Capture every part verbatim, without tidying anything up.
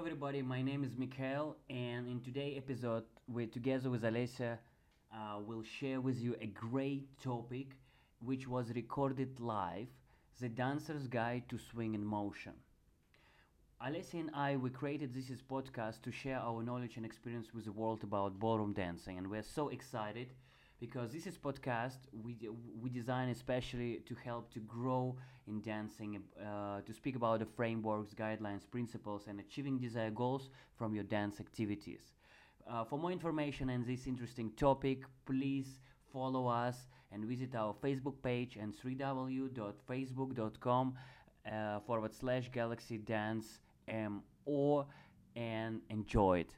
everybody. My name is Mikhail, and in today's episode, we together with Alessia, uh, will share with you a great topic, which was recorded live: the dancer's guide to swing in motion. Alessia and I, we created this is podcast to share our knowledge and experience with the world about ballroom dancing, and we're so excited because this is podcast we we design especially to help to grow in dancing, uh, to speak about the frameworks, guidelines, principles, and achieving desired goals from your dance activities. Uh, for more information on this interesting topic, please follow us and visit our Facebook page and www.facebook.com uh, forward slash Galaxy Dance M O and enjoy it.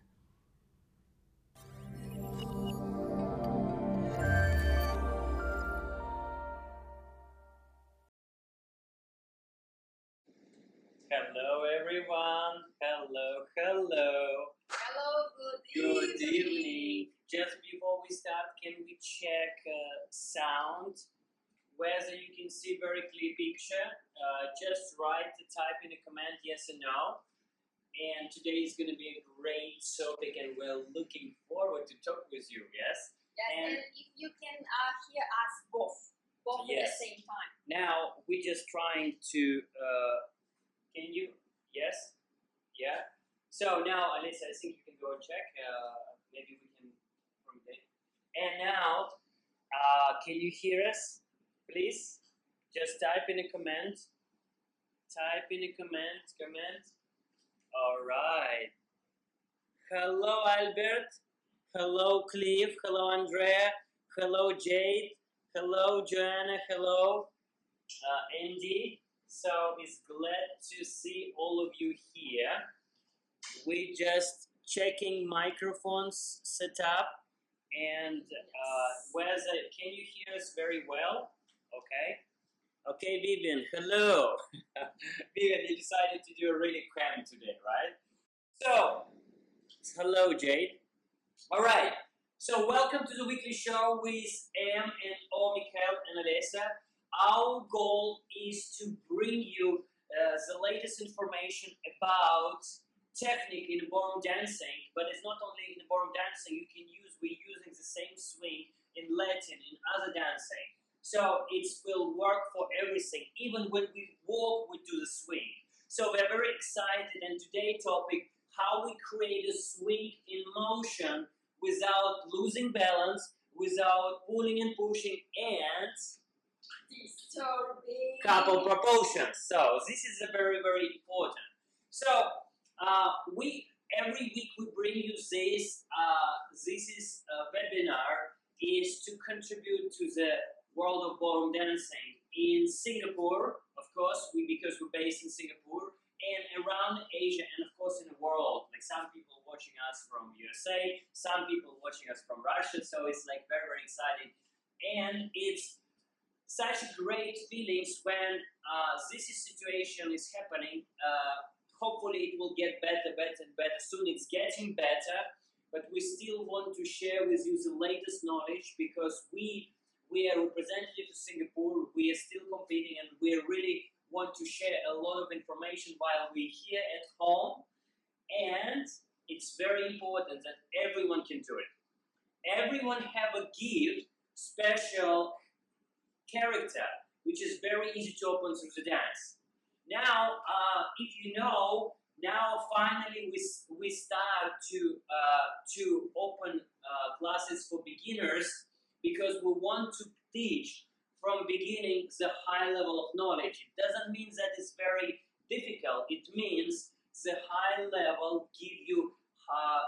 Hello, everyone. Hello, hello. Hello, good Good evening. evening. Just before we start, can we check uh, sound? Whether you can see very clear picture. Uh, just write the type in a comment yes or no. And today is going to be a great topic, and we're looking forward to talk with you. Yes. Yes, And- and, if you can uh, hear us both, both at Yes. the same time. Now we're just trying to. Uh, can you? Yes. Yeah. So now, Alyssa, I think you can go and check. Uh, maybe we can from there. And now, uh, can you hear us? Please, just type in a comment. Type in a comment. Comment. All right. Hello, Albert. Hello, Cliff. Hello, Andrea. Hello, Jade. Hello, Joanna. Hello, uh, Andy. So it's glad to see all of you here. We just checking microphones set up, and uh, where's the, can you hear us very well? Okay. Okay, Vivian. Hello. Vivian, you decided to do a really cram today, right? So, hello, Jade. All right. So, welcome to the weekly show with Am and O, Mikhail and Alessa. Our goal is to bring you uh, the latest information about technique in ballroom dancing, but it's not only in ballroom dancing. You can use we're using the same swing in Latin, in other dancing. So it will work for everything. Even when we walk, we do the swing. So we're very excited, and today's topic: how we create a swing in motion without losing balance, without pulling and pushing, and Disturbing. couple proportions. So this is a very very important. So uh, we every week we bring you this. Uh, this is a webinar is to contribute to the world of ballroom dancing in Singapore, of course, we because we're based in Singapore, and around Asia, and of course in the world. Like some people watching us from U S A, some people watching us from Russia. So it's like very very exciting, and it's such a great feelings when uh, this is situation is happening. Uh, hopefully it will get better, better and better soon. It's getting better, but we still want to share with you the latest knowledge because we we are representative of Singapore. We are still competing, and we really want to share a lot of information while we're here at home. And it's very important that everyone can do it. Everyone have a gift, special character, which is very easy to open through the dance. Now, uh, if you know, now finally we, we start to uh, to open uh, classes for beginners because we want to teach from beginning the high level of knowledge. It doesn't mean that it's very difficult. It means the high level give you uh,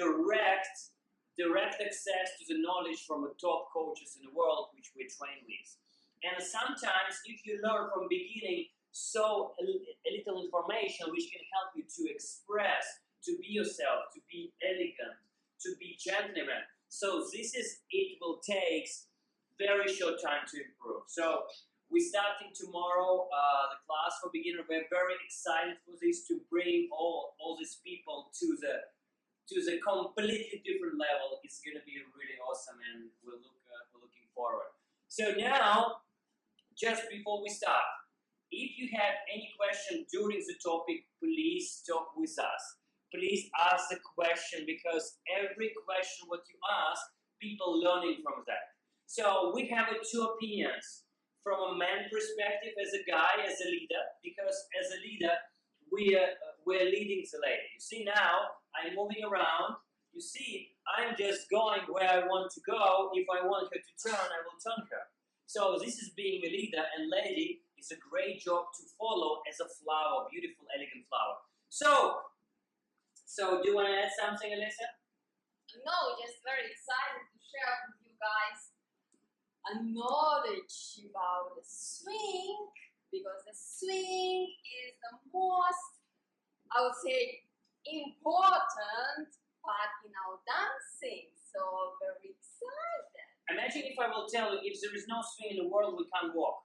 direct direct access to the knowledge from the top coaches in the world, which we train with. And sometimes, if you learn from beginning so a, a little information, which can help you to express, to be yourself, to be elegant, to be gentleman. So this is it will take very short time to improve. So we're starting tomorrow uh, the class for beginner. We're very excited for this to bring all all these people to the to the completely different level. It's gonna be really awesome, and we're look uh, we're looking forward. So now, just before we start, if you have any question during the topic, please talk with us. please ask the question, because every question what you ask, people learning from that. So we have uh, two opinions. From a man perspective, as a guy, as a leader, because as a leader, we are, we're leading the lady. You see now, I'm moving around. You see, I'm just going where I want to go. If I want her to turn, I will turn her. So this is being a leader, and lady is a great job to follow as a flower, beautiful, elegant flower. So, so do you want to add something, Alyssa? No, just very excited to share with you guys a knowledge about the swing, because the swing is the most, I would say, important part in our dancing. So very excited. Imagine if I will tell you, if there is no swing in the world, we can't walk.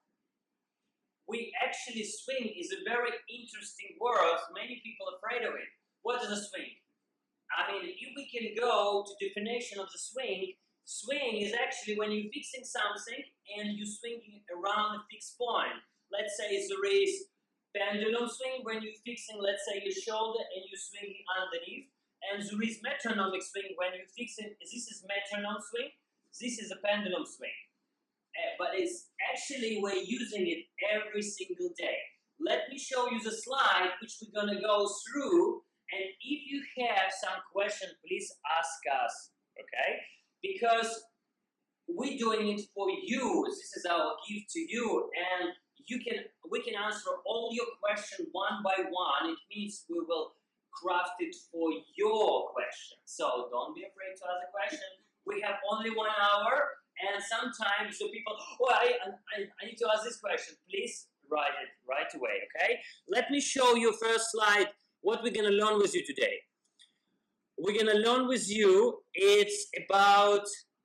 We actually, swing is a very interesting word. Many people are afraid of it. What is a swing? I mean, if we can go to definition of the swing, swing is actually when you're fixing something and you're swinging around a fixed point. Let's say there is pendulum swing when you're fixing, let's say, your shoulder and you're swinging underneath. And there is metronomic swing when you're fixing, this is metronome swing, this is a pendulum swing. Uh, but it's actually, we're using it every single day. Let me show you the slide which we're going to go through. And if you have some question, please ask us, okay? Because we're doing it for you. This is our gift to you, and you can we can answer all your questions one by one. It means we will craft it for your question. So don't be afraid to ask a question. We have only one hour, and sometimes the people, oh, I, I, I need to ask this question. Please write it right away, okay? Let me show you first slide what we're going to learn with you today. We're going to learn with you, it's about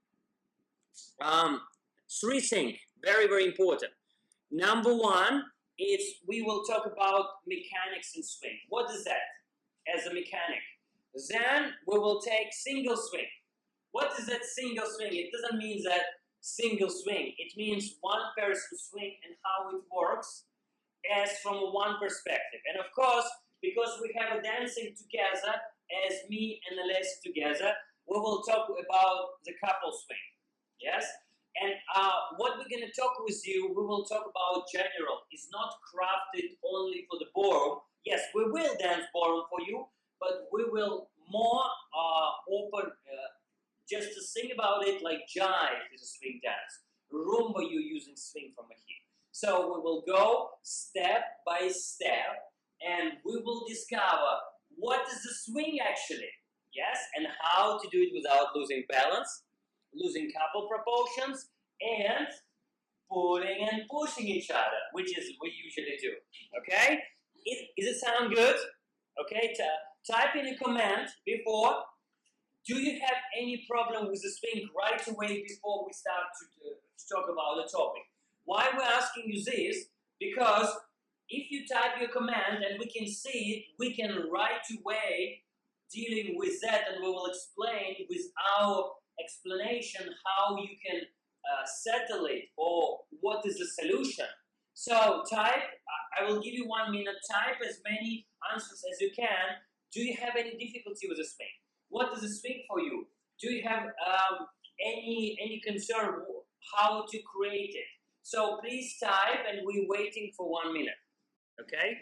um, three things, very, very important. Number one, is we will talk about mechanics in swing. What is that as a mechanic? Then we will take single swing. What is that single swing? It doesn't mean that single swing. It means one person swing and how it works as from one perspective. And of course, because we have a dancing together, as me and Alessia together, we will talk about the couple swing, yes? And uh, what we're going to talk with you, we will talk about general. It's not crafted only for the ballroom. Yes, we will dance ballroom for you, but we will more uh, open, uh, just to think about it like jive is a swing dance. Rumba, you're using swing from here. So we will go step by step, and we will discover what is the swing actually, yes, and how to do it without losing balance, losing couple proportions, and pulling and pushing each other, which is we usually do, okay? It, does it sound good? Okay, T- type in a comment before. Do you have any problem with the swing right away before we start to, uh, to talk about the topic? Why we're asking you this? Because if you type your command and we can see it, we can right away dealing with that, and we will explain with our explanation how you can uh, settle it or what is the solution. So type, I will give you one minute, type as many answers as you can. Do you have any difficulty with the swing? What is the swing for you? Do you have um, any, any concern how to create it? So please type, and we're waiting for one minute. Okay,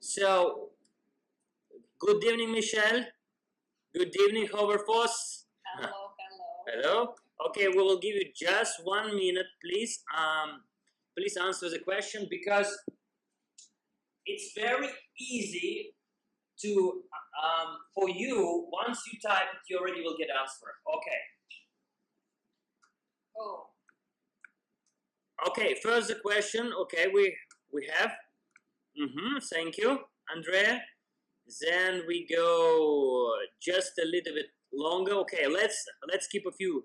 so good evening, Michelle. Good evening, Hoverfoss. Hello, hello. Hello. Okay, we will give you just one minute, please. Um, please answer the question, because it's very easy to um, for you. Once you type it, you already will get answer. Okay. Oh. Okay. First the question. Okay, we we have. Mm-hmm, thank you, Andrea. Then we go just a little bit longer. Okay, let's let's keep a few.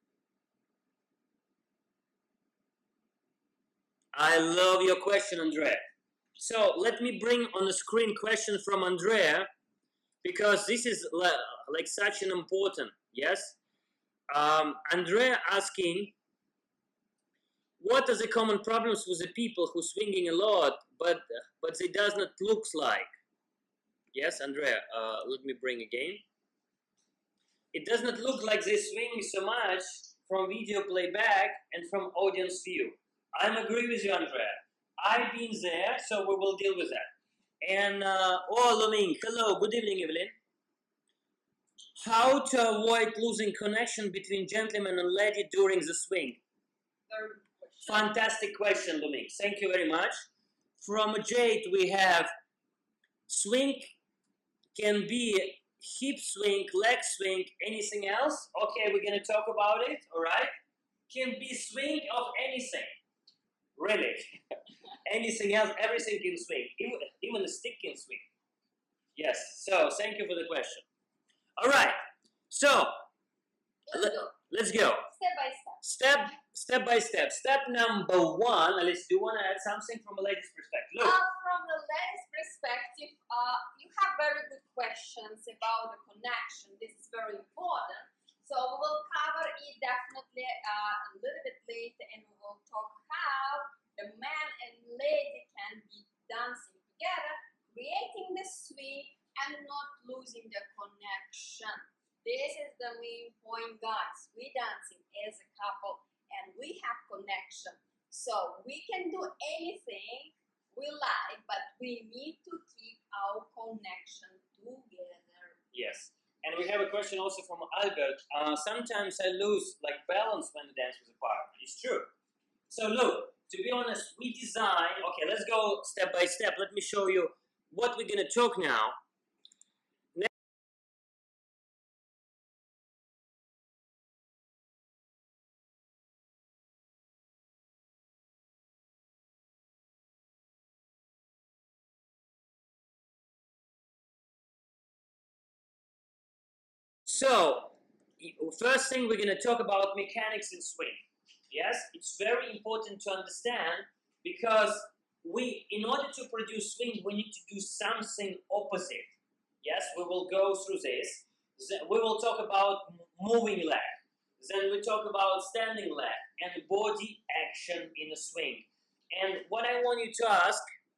I love your question, Andrea. So let me bring on the screen question from Andrea, because this is like such an important, yes? Um, Andrea asking, what are the common problems with the people who swinging a lot, but but it does not looks like? Yes, Andrea, uh, let me bring again. It does not look like they swing so much from video playback and from audience view. I agree with you, Andrea. I've been there, so we will deal with that. And, uh, oh, Loming, hello, good evening, Evelyn. How to avoid losing connection between gentleman and lady during the swing? Very good question. Fantastic question, Loming. Thank you very much. From Jade, we have swing can be hip swing, leg swing, anything else? Okay, we're gonna talk about it, alright? Can be swing of anything. Really. Anything else, everything can swing. Even, even a stick can swing. Yes, so thank you for the question. Alright, so Let's let, go. let's go. Step by step. Step step by step. Step number one, Alice, do you want to add something from a lady's perspective? Look. Uh, from the lady's perspective, uh, you have very good questions about the connection. This is very important. So we will cover it definitely uh, a little bit later, and we will talk how the man and lady can be dancing together, creating the swing and not losing the connection. This is the main point, guys. We dancing as a couple and we have connection. So we can do anything we like, but we need to keep our connection together. Yes. And we have a question also from Albert. Uh, sometimes I lose like balance when I dance with a partner. It's true. So look, to be honest, we design. Okay, let's go step by step. Let me show you what we're gonna talk now. So, first thing we're going to talk about mechanics in swing. Yes, it's very important to understand because we, in order to produce swing, we need to do something opposite. Yes, we will go through this. Then we will talk about moving leg. Then we talk about standing leg and body action in a swing. And what I want you to ask,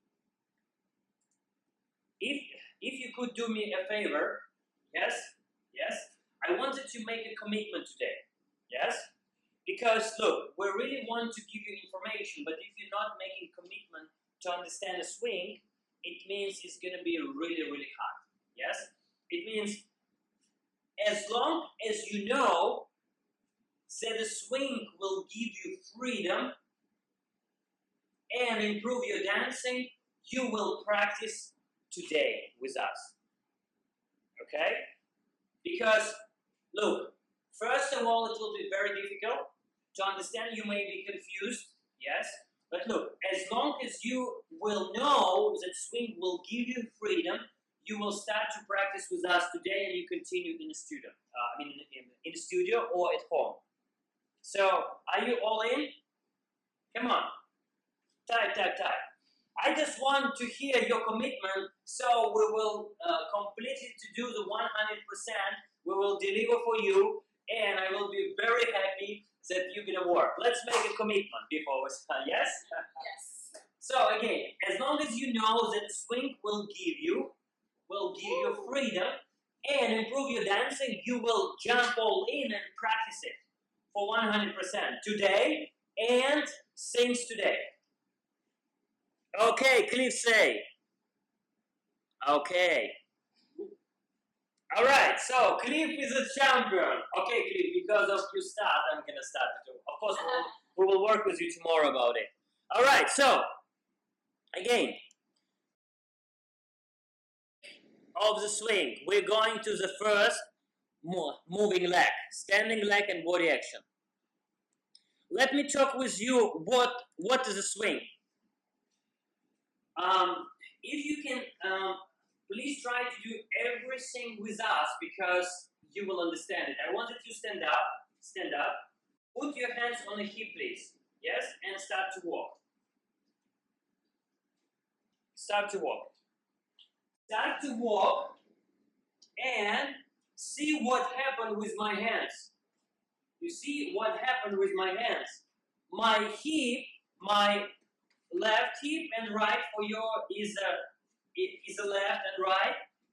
if if you could do me a favor, yes. Yes, I wanted to make a commitment today. Yes, because look, we really want to give you information, but if you're not making commitment to understand a swing, it means it's going to be really, really hard. Yes, it means as long as you know that the swing will give you freedom and improve your dancing, you will practice today with us. Okay? Because, look, first of all, it will be very difficult to understand. You may be confused, yes. But look, as long as you will know that swing will give you freedom, you will start to practice with us today, and you continue in the studio. Uh, I mean, in, in the studio or at home. So, are you all in? Come on, type, type, type. I just want to hear your commitment, so we will uh, completely to do the one hundred percent. We will deliver for you, and I will be very happy that you're gonna work. Let's make a commitment before we start. Yes. Yes. So again, as long as you know that swing will give you, will give you freedom and improve your dancing, you will jump all in and practice it for one hundred percent today and since today. Okay, Cliff say. Okay. Alright, so Cliff is a champion. Okay, Cliff, because of your start, I'm gonna start too. Of course, we will, we will work with you tomorrow about it. Alright, so, again, of the swing, we're going to the first moving leg, standing leg and body action. Let me talk with you what, what is a swing. Um, if you can, um, please try to do everything with us because you will understand it. I want you to stand up, stand up, put your hands on the hip, please. Yes, and start to walk. Start to walk. Start to walk and see what happened with my hands. You see what happened with my hands. My hip, my left hip and right for your is a is a left and right,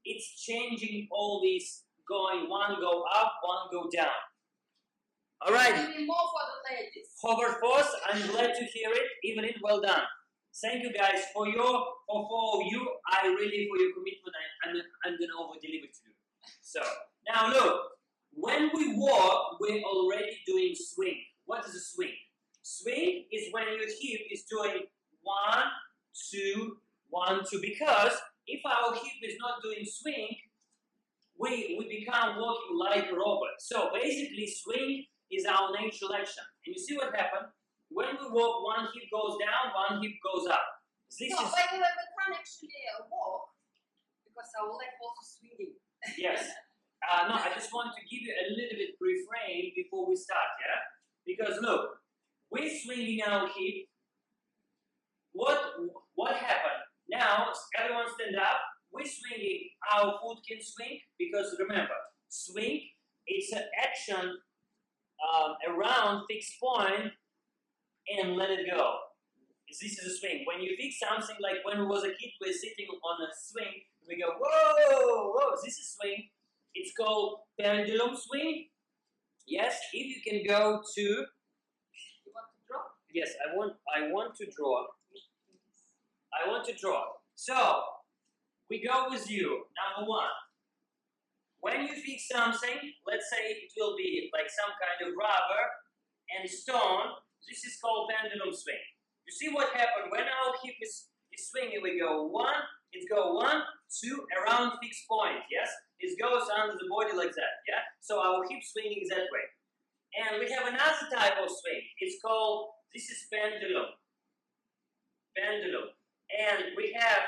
it's changing all these, going one go up, one go down. All right. Maybe more for the ladies. Hover force, I'm glad to hear it. Evelyn, well done. Thank you guys for your, for, for you, I really, for your commitment, I, I'm, I'm going to over-deliver to you. So, now look, when we walk, we're already doing swing. What is a swing? Swing is when your hip is doing one, two, one, two, because if our hip is not doing swing, we, we become walking like a robot. So basically, swing is our natural action. And you see what happened? When we walk, one hip goes down, one hip goes up. This no, is... by the way, we can't actually uh, walk because our leg also swinging. Yes. Uh, no, I just want to give you a little bit reframe before we start, yeah? Because look, we're swinging our hip. What, what happened? Now, everyone stand up. We're swinging. Our foot can swing because remember, swing, it's an action um, around fixed point and let it go. This is a swing. When you fix something like when we was a kid, we're sitting on a swing, we go, whoa, whoa, this is swing. It's called pendulum swing. Yes, if you can go to... You want to draw? Yes, I want, I want to draw. I want to draw. So, we go with you. Number one. When you fix something, let's say it will be like some kind of rubber and stone, this is called pendulum swing. You see what happened? When our hip is, is swinging, we go one, it go one, two, around fixed point, yes? It goes under the body like that, yeah? So our hip swinging is that way. And we have another type of swing. It's called, this is pendulum. Pendulum. And we have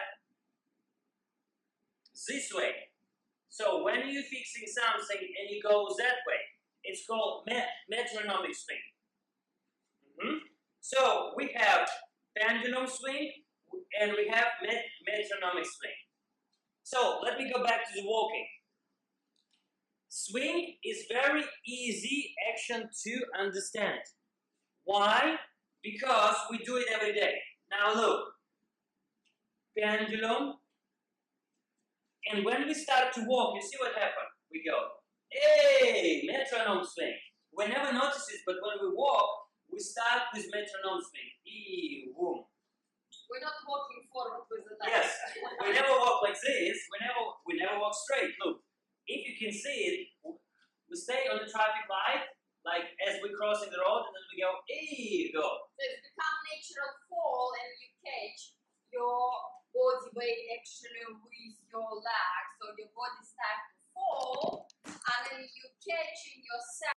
this way. So when you're fixing something and it goes that way, it's called met metronomic swing. Mm-hmm. So we have pendulum swing and we have met metronomic swing. So let me go back to the walking. Swing is very easy action to understand. Why? Because we do it every day. Now look, pendulum, and when we start to walk, you see what happened? We go, hey, metronome swing. We never notice it, but when we walk, we start with metronome swing. E, boom. We're not walking forward with the legs. Yes, we never walk like this. We never, we never walk straight. Look, if you can see it, we stay on the traffic light, like as we're crossing the road, and then we go, hey, go. So it's become natural fall, and you catch your body weight actually with your legs. So your body starts to fall, and then you catching yourself.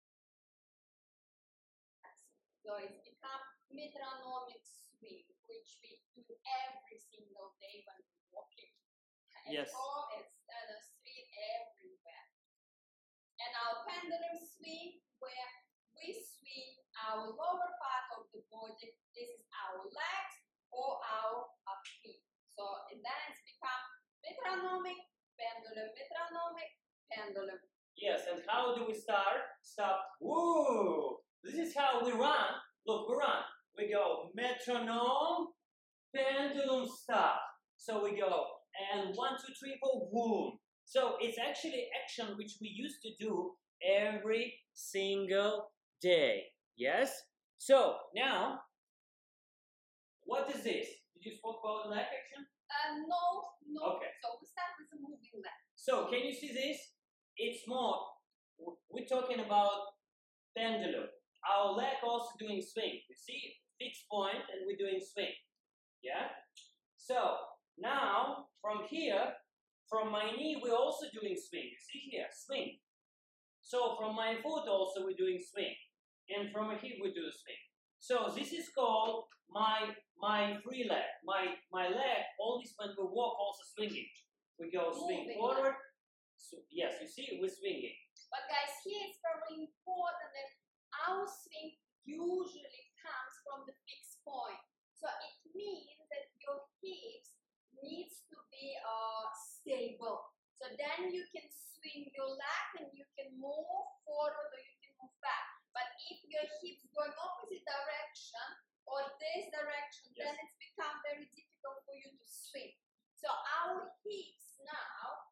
So it's become metronomic swing, which we do every single day when we're walking. At Yes. home, it's on the street, everywhere. And our pendulum swing, where we swing our lower part of the body. This is our legs or our uh, feet. So and then it's become metronomic, pendulum, metronomic, pendulum. Yes, and how do we start? Stop. Woo! This is how we run. Look, we run. We go metronome, pendulum, stop. So we go and one, two, three, four, boom. So it's actually action which we used to do every single day. Yes? So now, what is this? Did you spoke about the leg action? Uh, no, no. Okay. So we start with the moving leg. So can you see this? It's more, we're talking about pendulum. Our leg also doing swing. You see, fixed point and we're doing swing. Yeah? So now from here, from my knee, we're also doing swing. You see here, swing. So from my foot also we're doing swing. And from my hip we do the swing. So this is called my my free leg. My my leg, always when we walk, also swinging. We go swing Moving forward. So, yes, you see, we're swinging. But guys, here it's very important that our swing usually comes from the fixed point. So it means that your hips needs to be uh, stable. So then you can swing your leg and you can move forward or you can move back. But if your hips going opposite direction or this direction, yes, then it's become very difficult for you to swing. So our hips now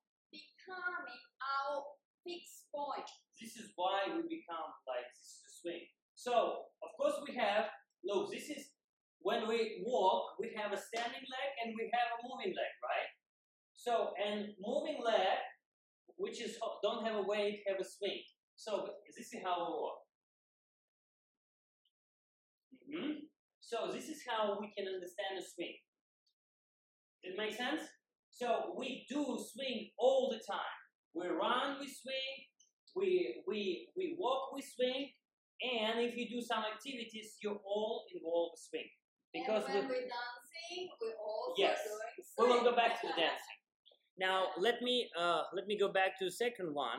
course we have, look, this is, when we walk, we have a standing leg and we have a moving leg, right? So, and moving leg, which is, don't have a weight, have a swing. So, this is how we walk. Mm-hmm. So, this is how we can understand a swing. Does it make sense? So, we do swing all the time. We run, we swing, we, we, we walk, we swing, and if you do some activities, you all involve a swing. Because and when we, we're dancing, we also yes, doing swing. we will go back to the dancing. Now let me uh, let me go back to the second one.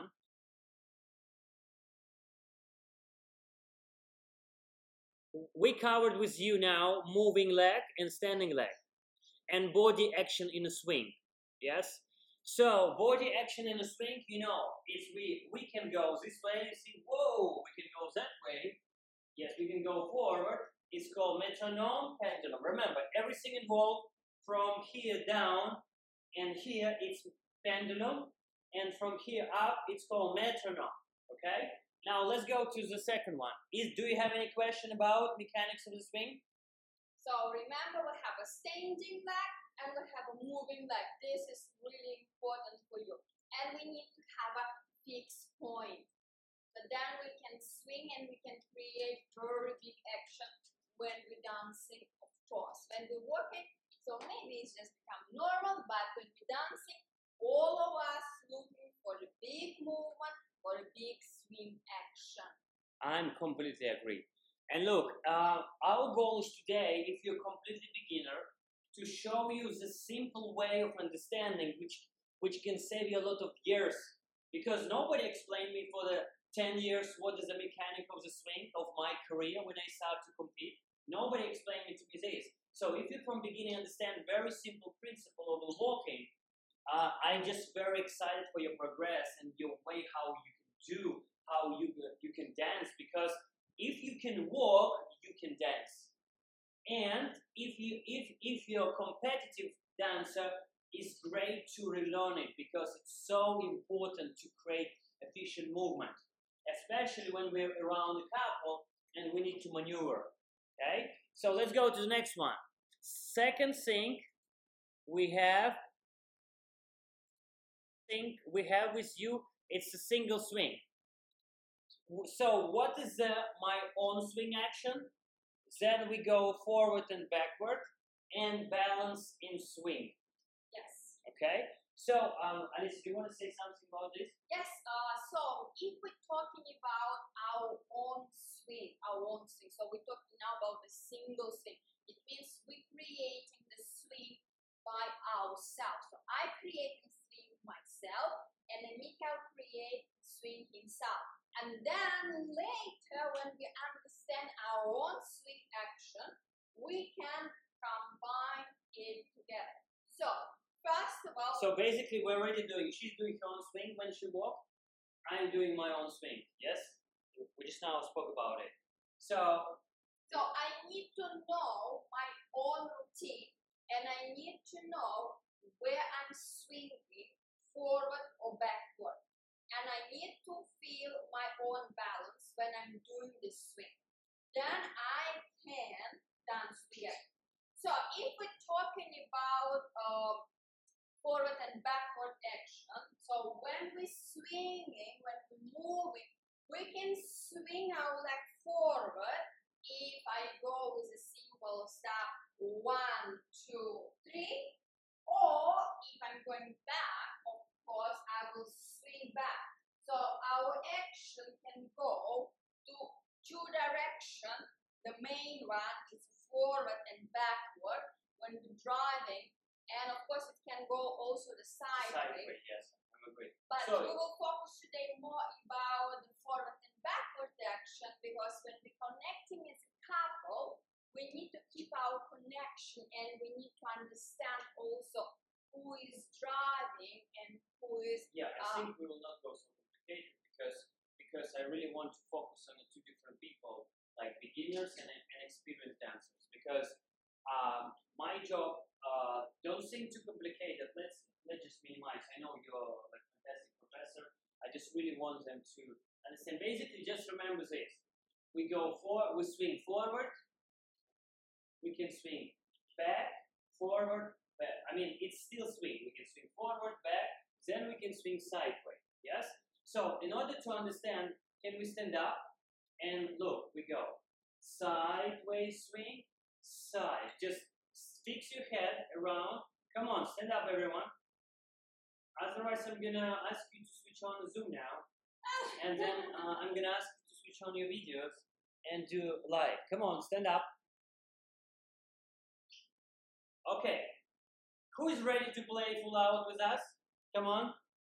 We covered with you now moving leg and standing leg, and body action in a swing. Yes. So body action in a swing, you know, if we we can go this way, see, whoa, we can go that way. Yes, we can go forward. It's called metronome, pendulum. Remember, everything involved from here down and here it's pendulum, and from here up it's called metronome. Okay? Now let's go to the second one. Is do you have any question about mechanics of the swing? So remember, we have a standing leg and we have a moving leg. This is really important for you. And we need to have a fixed point. So then we can swing and we can create very big action when we're dancing, of course. When we're walking, so maybe it's just become normal, but when we're dancing, all of us looking for a big movement, for a big swing action. I'm completely agree. And look, uh, our goal is today, if you're a completely beginner, to show you the simple way of understanding which which can save you a lot of years. Because nobody explained me for the ten years what is the mechanic of the swing of my career when I started to compete. Nobody explained it to me this. So if you from beginning understand very simple principle of walking, uh, I'm just very excited for your progress and your way how you can do, how you you can dance. Because if you can walk, you can dance. And if you if if you're a competitive dancer, it's great to relearn it because it's so important to create efficient movement, especially when we're around the couple and we need to maneuver. Okay, so let's go to the next one. Second thing we have, thing we have with you, it's a single swing. So what is the my own swing action? Then we go forward and backward and balance in swing. Yes. Okay. So, um, Alice, do you want to say something about this? Yes. Uh, so if we're talking about our own swing, our own swing. So we're talking now about the single swing. It means we're creating the swing by ourselves. So I create the swing myself, and then Mikhail create the swing himself. And then later, when we understand our own swing action, we can combine it together. So first of all, so basically, we're already doing. She's doing her own swing when she walks. I'm doing my own swing. Yes, we just now spoke about it. So, so I need to know my own routine, and I need to know where I'm swinging forward or backward, and I need to feel my own balance when I'm doing this swing. Then I can dance together. So if we're talking about um, forward and backward action, so when we're swinging, when we're moving, we can swing our leg forward. If I go with a simple step, one, two, three, or if I'm going back, of course, I will swing back. So our action can go to two directions. The main one is forward and backward when we're driving, and of course it can go also the side way. Sideways, yes, I agree. But so, we will focus today more about the forward and backward action, because when we're connecting as a couple, we need to keep our connection and we need to understand also who is driving and who is. Yeah, I um, think we will not go so complicated because because I really want to focus on the two different people, like beginners and, and experienced dancers. Because um, my job, uh, don't think too complicated. Let's let's just minimize. I know you're like a fantastic professor. I just really want them to understand. Basically, just remember this: we go for, we swing forward, we can swing back, forward, back. I mean, it's still swing. We can swing forward, back, then we can swing sideways, yes? So, in order to understand, can we stand up? And look, we go sideways swing, side. Just fix your head around. Come on, stand up, everyone. Otherwise, I'm gonna ask you to switch on the Zoom now. And then uh, I'm gonna ask you to switch on your videos and do live. Come on, stand up. Okay. Who is ready to play full out with us? Come on.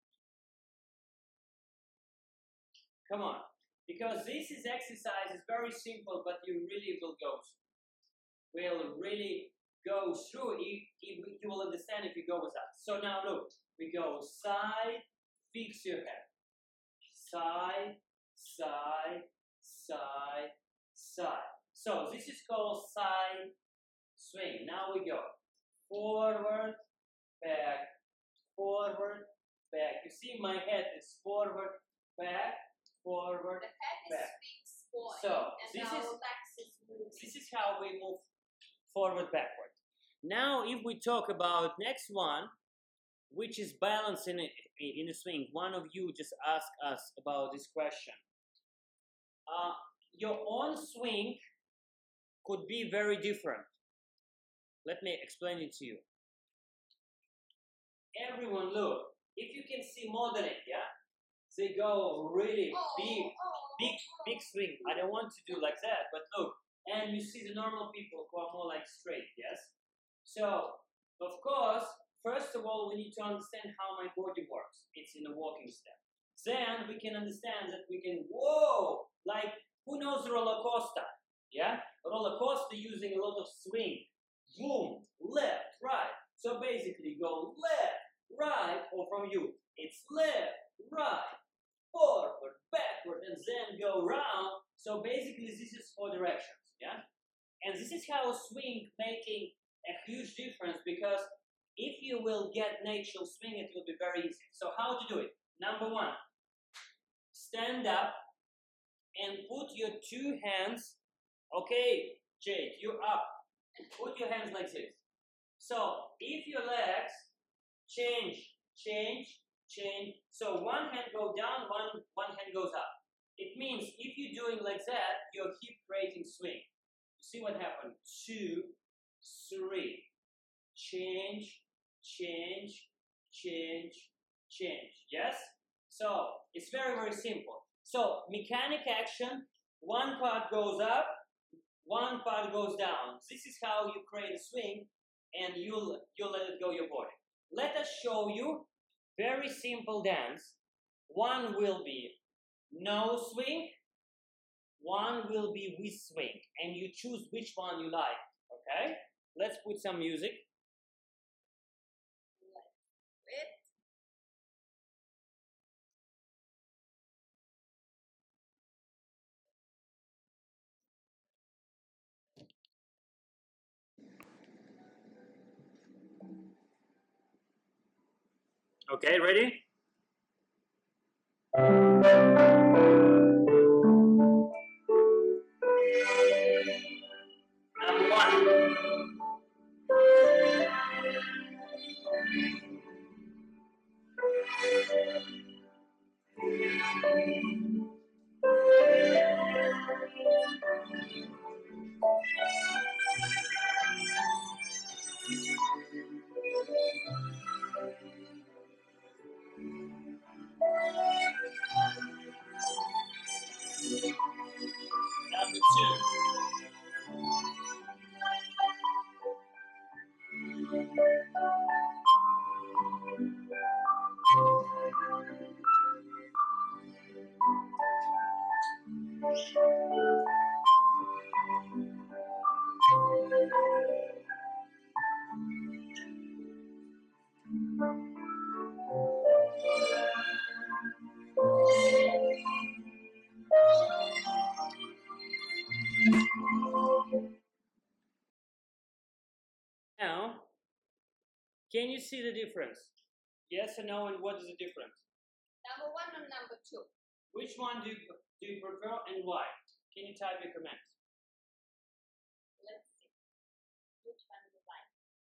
Come on. Because this is exercise is very simple, but you really will go will really go through if, if you will understand if you go with us. So now look, we go side, fix your head. Side, side, side, side. So this is called side swing. Now we go forward, back, forward, back. You see my head is forward, back, forward, the head is back. fixed point, So and this our is legs is moving. this is how we move forward, backward. Now, if we talk about next one, which is balance in a, in a swing, one of you just asked us about this question. Uh, your own swing could be very different. Let me explain it to you. Everyone, look. If you can see modeling, yeah, they go really Oh, big, oh, big, oh. big swing. I don't want to do like that, but look. And you see the normal people who are more like straight, yes? So, of course, first of all, we need to understand how my body works. It's in a walking step. Then we can understand that we can, whoa, like, who knows roller coaster? Yeah? Roller coaster using a lot of swing. Boom, left, right. So basically go left, right, or from you. It's left, right, forward, backward, and then go round. So basically this is four directions, yeah? And this is how swing making a huge difference, because if you will get natural swing, it will be very easy. So how to do it? Number one, stand up and put your two hands, okay, Jade, you're up. Put your hands like this. So if your legs change, change, change, so one hand go down, one, one hand goes up. It means if you're doing like that, your hip creating swing. See what happened? Two, three. Change, change, change, change. Yes? So it's very, very simple. So mechanic action, one part goes up, one part goes down. This is how you create a swing, and you'll you'll let it go your body. Let us show you very simple dance. One will be no swing, one will be with swing, and you choose which one you like. Okay? Let's put some music. Wait. Okay, ready? Number one. Number two. Now, can you see the difference? Yes or no, and what is the difference? Number one or number two? Which one do you, do you prefer and why? Can you type your comments? Let's see. Which one do you like?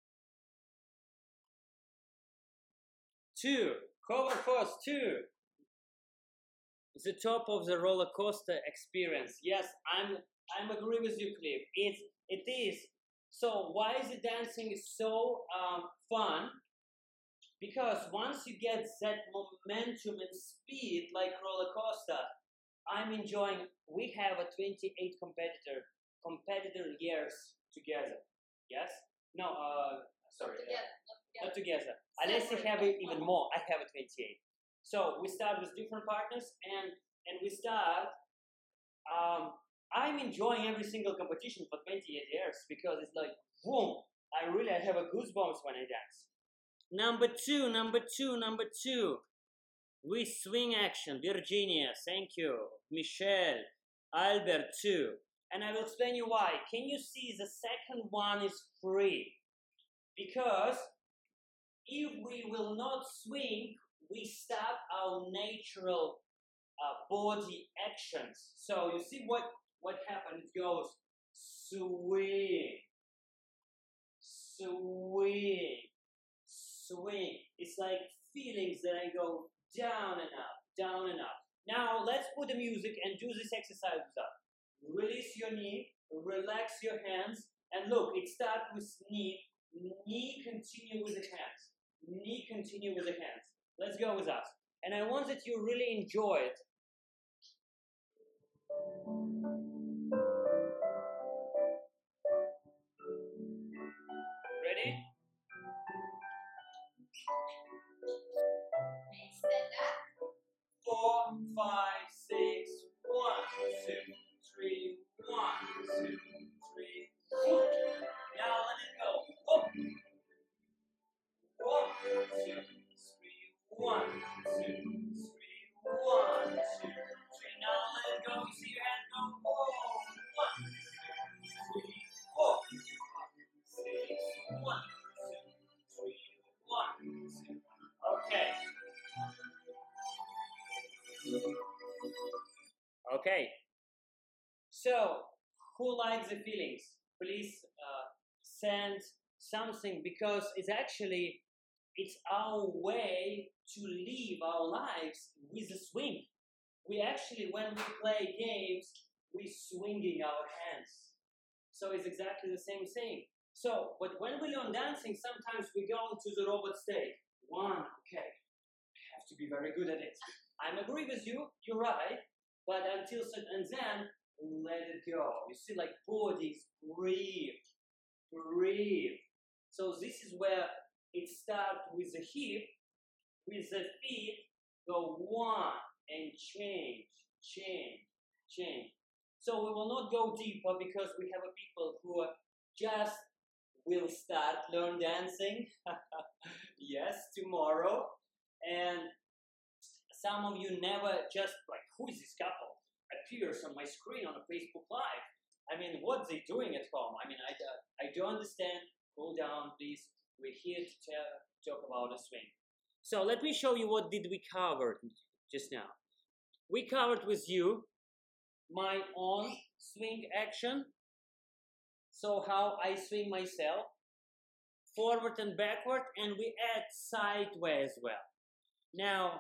Two. Cover first, two. The top of the roller coaster experience. Yes, I'm I'm agree with you, Cliff. It's it is. So why is the dancing so um, fun? Because once you get that momentum and speed like roller coaster, I'm enjoying. We have a twenty-eight competitor competitor years together. Yes? No. Uh, sorry. Not together. Not Not together. together. Alessia have it even more. I have a twenty-eight. So we start with different partners, and and we start. Um, I'm enjoying every single competition for twenty-eight years because it's like boom. I really I have a goosebumps when I dance. Number two, number two, number two. We swing action. Virginia, thank you. Michelle, Albert too. And I will explain you why. Can you see the second one is free? Because if we will not swing, we stop our natural uh, body actions. So you see what, what happens? It goes swing, swing, swing. It's like feelings that I go down and up, down and up. Now let's put the music and do this exercise with us. Release your knee, relax your hands, and look, it starts with knee, knee continue with the hands, knee continue with the hands. Let's go with us. And I want that you really enjoy it. Ready? Stand up. Four, five, six, one, two, three, one, two, three, one. Now let it go. Up. One, two, three, one, two, three, one, two, three. Now let it go. You see your hand go. Four, one, two, three, four, five, six, one, two, three, one, two. Okay. Okay. So, who likes the feelings? Please uh, send something because it's actually it's our way to live our lives with the swing. We actually, when we play games, we swinging our hands. So it's exactly the same thing. So, but when we learn dancing, sometimes we go into the robot state. One, okay, I have to be very good at it. I agree with you. You're right. But until and then, let it go. You see, like bodies breathe, breathe. So this is where it starts with the hip, with the feet. Go one and change, change, change. So we will not go deeper because we have a people who are just will start learn dancing. Yes, tomorrow. And some of you never just like, who is this couple? Appears on my screen on a Facebook Live. I mean, what they doing at home? I mean, I, uh, I don't understand. Cool down, please. We're here to tell, talk about the swing. So let me show you what did we cover just now. We covered with you my own swing action. So how I swing myself, forward and backward, and we add sideways as well. Now,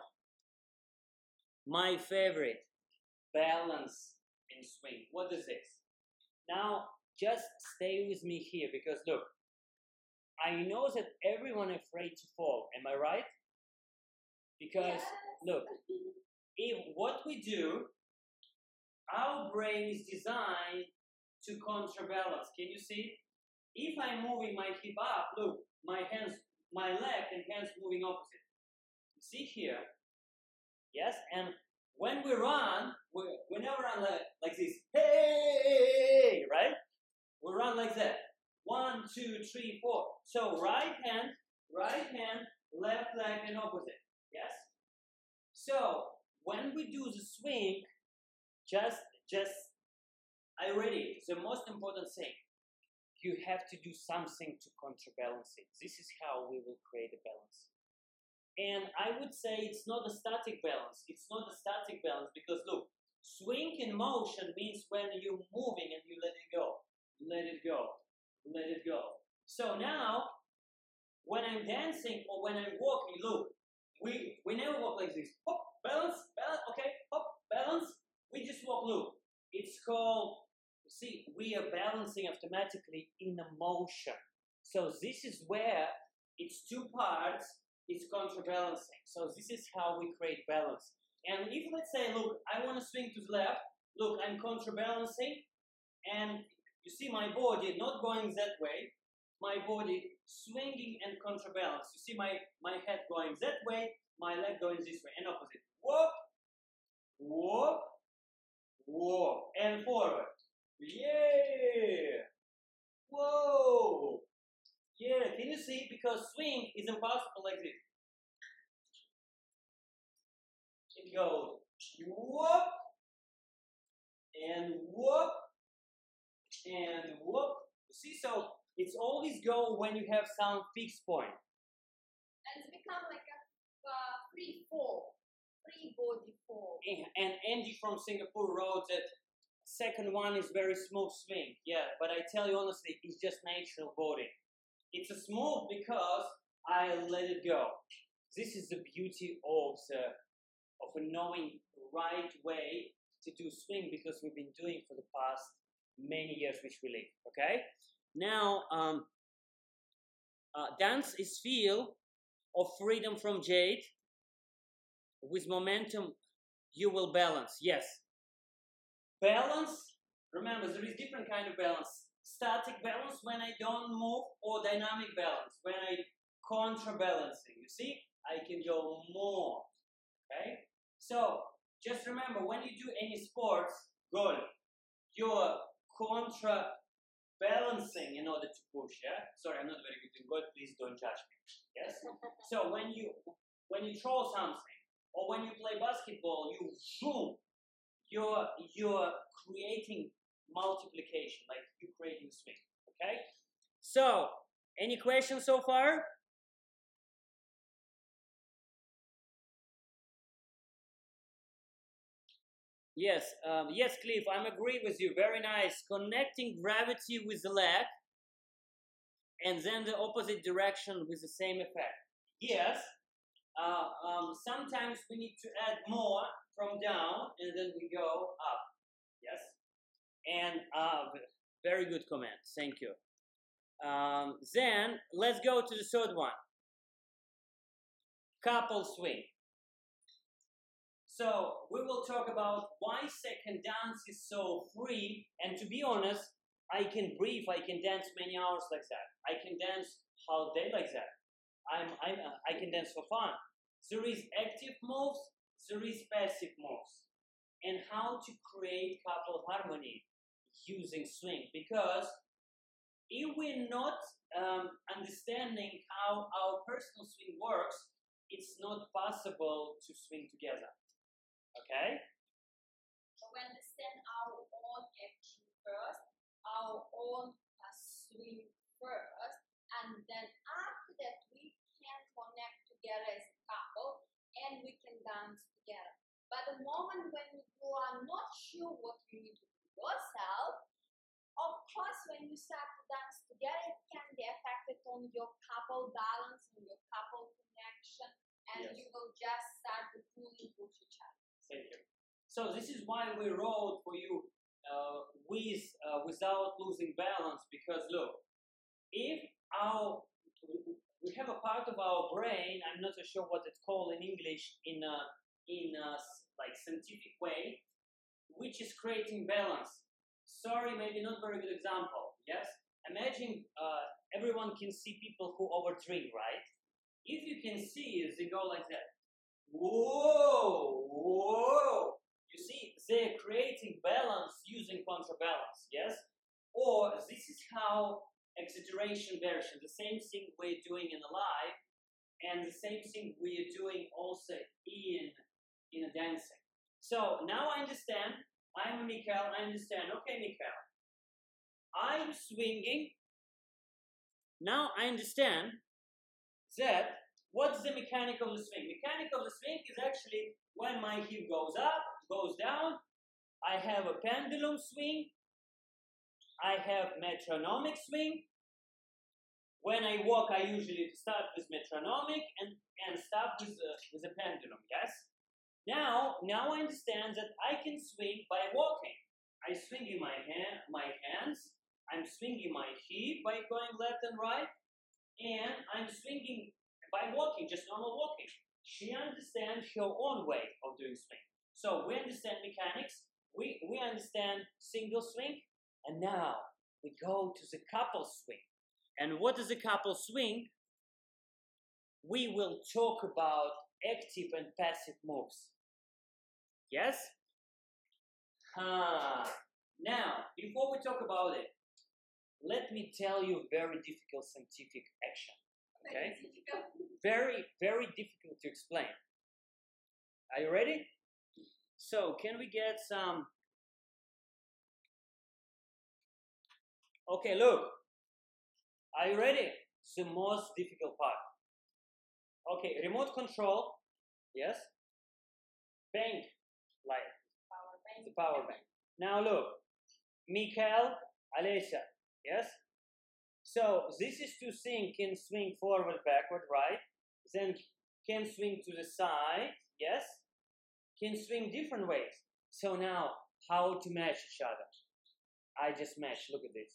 my favorite, balance in swing. What is this? Now, just stay with me here because look, I know that everyone is afraid to fall. Am I right? Because Yes. look, if what we do, our brain is designed to counterbalance. Can you see? If I'm moving my hip up, look, my hands, my leg and hands moving opposite. See here? Yes, and when we run, we, we never run like, like this. Hey, right? We run like that. One, two, three, four. So right hand, right hand, left leg and opposite. Yes? So when we do the swing, just, just, I ready. The most important thing, you have to do something to counterbalance it. This is how we will create a balance. And I would say it's not a static balance. It's not a static balance because look, Swing in motion means when you're moving and you let it go, let it go, let it go. So now, when I'm dancing or when I'm walking, look, we, we never walk like this. Hop, balance, balance, okay, hop, balance. We just walk, look. It's called, see, we are balancing automatically in a motion. So this is where it's two parts, it's counterbalancing. So this is how we create balance. And if let's say, look, I want to swing to the left, look, I'm counterbalancing, and you see my body not going that way, my body swinging and counterbalance. You see my, my head going that way, my leg going this way, and opposite. Whoop, whoop, whoop, and forward. Yeah! Whoa! Yeah, can you see? Because swing is impossible like this. It goes whoop, and whoop, and whoop. You see, so it's always go when you have some fixed point. And it's become like a uh, free fall, free body fall. And Andy from Singapore wrote that second one is very smooth swing. Yeah, but I tell you honestly, it's just natural body. It's a smooth because I let it go. This is the beauty of the of knowing the right way to do swing, because we've been doing for the past many years which we live. Okay. Now, um, uh, dance is feel of freedom from Jade. With momentum, you will balance. Yes. Balance. Remember, there is different kind of balance. Static balance when I don't move, or dynamic balance when I counterbalancing. You see, I can go more. Okay. So just remember, when you do any sports, goal, you're contra balancing in order to push, yeah? Sorry, I'm not very good in golf, please don't judge me. Yes? So when you when you throw something, or when you play basketball, you zoom, you're you're creating multiplication, like you're creating swing. Okay? So, any questions so far? Yes, um, yes, Cliff, I'm agree with you. Very nice. Connecting gravity with the leg, and then the opposite direction with the same effect. Yes. Uh, um, sometimes we need to add more from down, and then we go up. Yes. And uh, very good comment. Thank you. Um, then let's go to the third one. Couple swing. So we will talk about why second dance is so free, and to be honest, I can breathe, I can dance many hours like that. I can dance whole day like that. I'm, I'm, uh, I can dance for fun. There is active moves, there is passive moves. And how to create couple harmony using swing. Because if we're not um, understanding how our personal swing works, it's not possible to swing together. Okay? So we understand our own action first, our own uh, swing first, and then after that we can connect together as a couple and we can dance together. But the moment when you are not sure what you need to do yourself, of course when you start to dance together, it can be affected on your couple balance, on your couple connection, and yes, you will just start to pull and push each other. Thank you. So this is why we wrote for you uh, with uh, without losing balance, because look, if our we have a part of our brain, I'm not so sure what it's called in English, in a in a like scientific way, which is creating balance. Sorry, maybe not very good example. Yes, imagine uh, everyone can see people who overdrink, right? If you can see, they go like that. Whoa, whoa! You see, they're creating balance using counterbalance, yes? Or this is how exaggeration version, the same thing we're doing in a live, and the same thing we're doing also in, in a dancing. So now I understand, I'm Mikhail, I understand, okay Mikhail, I'm swinging, now I understand that what's the mechanic of the swing? Mechanic of the swing is actually when my hip goes up, goes down, I have a pendulum swing. I have metronomic swing. When I walk, I usually start with metronomic and, and stop with a, with a pendulum, yes? Now, now I understand that I can swing by walking. I swing in my, hand, my hands, I'm swinging my hip by going left and right, and I'm swinging by walking, just normal walking. She understands her own way of doing swing. So we understand mechanics, we, we understand single swing, and now we go to the couple swing. And what is a couple swing? We will talk about active and passive moves. Yes? Ah. Now, before we talk about it, let me tell you a very difficult scientific action. Okay? Very, very difficult to explain. Are you ready? So, can we get some... Okay, look. Are you ready? It's the most difficult part. Okay, remote control. Yes? Bank light. Power bank. The power bank. Now look. Mikhail, Alessia. Yes? So, this is to swing, can swing forward, backward, right? Then can swing to the side. Yes? Can swing different ways. So now, how to match each other? I just match. Look at this.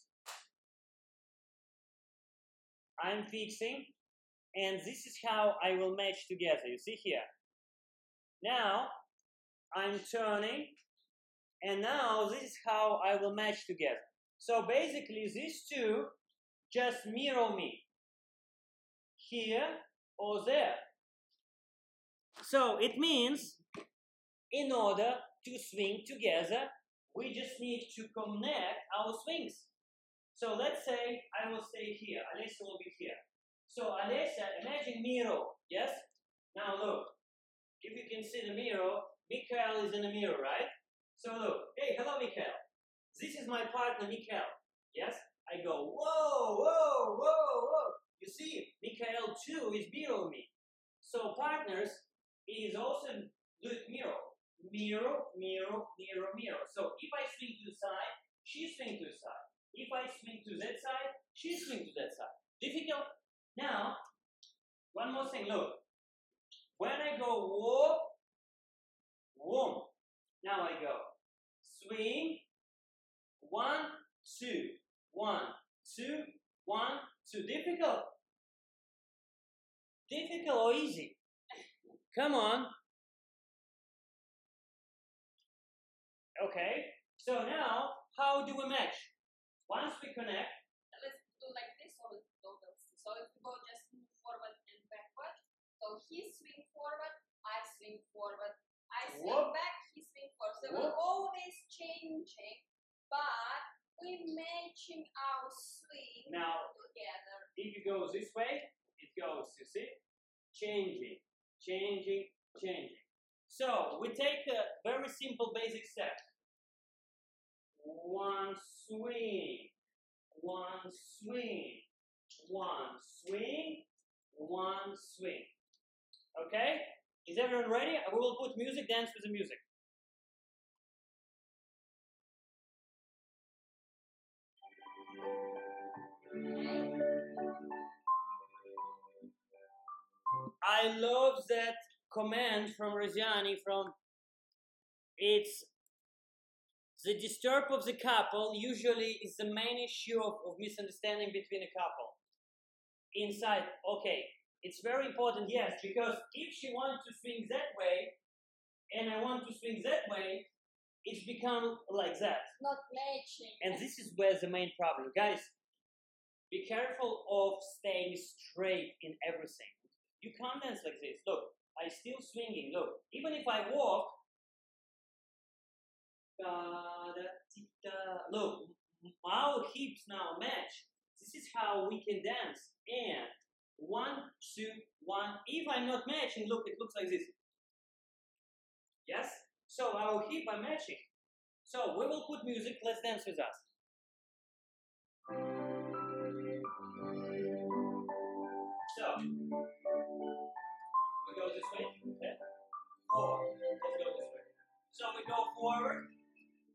I'm fixing, and this is how I will match together. You see here. Now, I'm turning, and now this is how I will match together. So basically, these two just mirror me. Here or there. So it means, in order to swing together, we just need to connect our swings. So let's say I will stay here, Alessia will be here. So Alessia, imagine mirror, yes? Now look, if you can see the mirror, Mikhail is in the mirror, right? So look, hey, hello Mikhail. This is my partner Mikhail, yes? I go, whoa, whoa, whoa, whoa. You see, Mikhail too is mirror me. So partners is also doing mirror. Mirror, mirror, mirror, mirror. So if I swing to the side, she swing to the side. If I swing to that side, she swing to that side. Difficult? Now, one more thing, look. When I go whoop, whoop. Now I go swing, one, two, one, two, one, two. Difficult? Difficult or easy? Come on. Okay, so now, how do we match? Once we connect, let's do like this, so it's total. So if we go just move forward and backward, so he swing forward, I swing forward, I swing whoop. back, he swing forward. So Whoop. we're always changing, but we're matching our swing now, together. If it goes this way, it goes, you see? Changing, changing, changing. So, we take a very simple basic step. One swing, one swing, one swing, one swing. Okay? Is everyone ready? We will put music, dance with the music. I love that command from Rosiani from it's the disturb of the couple usually is the main issue of, of misunderstanding between a couple. Inside, okay, it's very important, yes, because if she wants to swing that way and I want to swing that way, it's become like that. Not matching. And this is where the main problem. Guys, be careful of staying straight in everything. You can't dance like this. Look, I'm still swinging. Look, even if I walk, look, our hips now match. This is how we can dance. And one, two, one. If I'm not matching, look, it looks like this. Yes? So our hip are matching. So we will put music. Let's dance with us. So we go this way. Okay. Four. Let's go this way. So we go forward.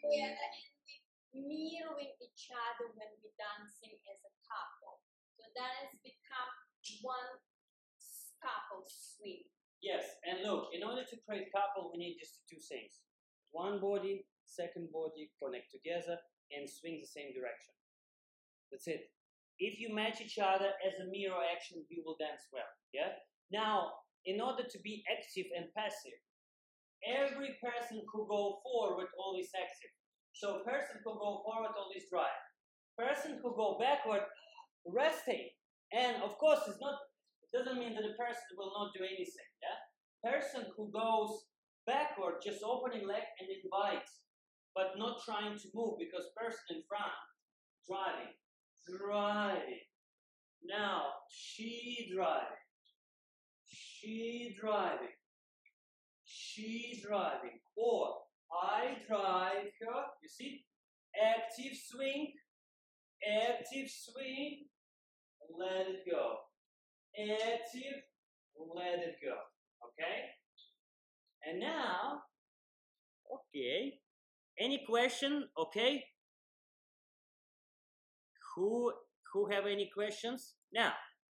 together and we mirroring each other when we're dancing as a couple. So that has become one couple swing. Yes, and look, in order to create couple, we need just two things. One body, second body, connect together, and swing the same direction. That's it. If you match each other as a mirror action, you will dance well, yeah? Now, in order to be active and passive, every person who go forward always active. So person who go forward always drive. Person who go backward, resting. And of course, it's not, it doesn't mean that the person will not do anything, yeah? Person who goes backward, just opening leg and invites, but not trying to move because person in front, driving, driving. Now, she driving, she driving, she driving, or I drive her, you see? Active swing, active swing, let it go. Active, let it go, okay? And now, okay, any question, okay? Who, who have any questions? Now,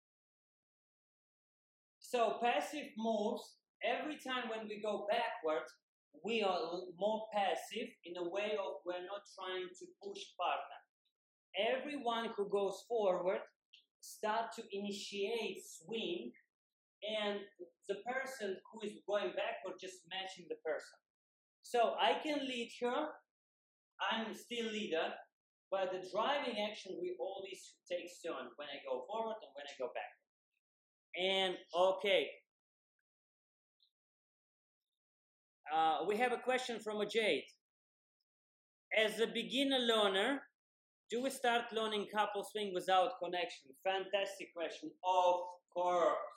so passive moves, every time when we go backward, we are more passive in a way of we're not trying to push partner. Everyone who goes forward start to initiate swing, and the person who is going backward just matching the person. So I can lead her, I'm still leader, but the driving action we always take turn when I go forward and when I go backward. And okay. Uh, we have a question from a Jade. As a beginner learner, do we start learning couple swing without connection? Fantastic question. Of course.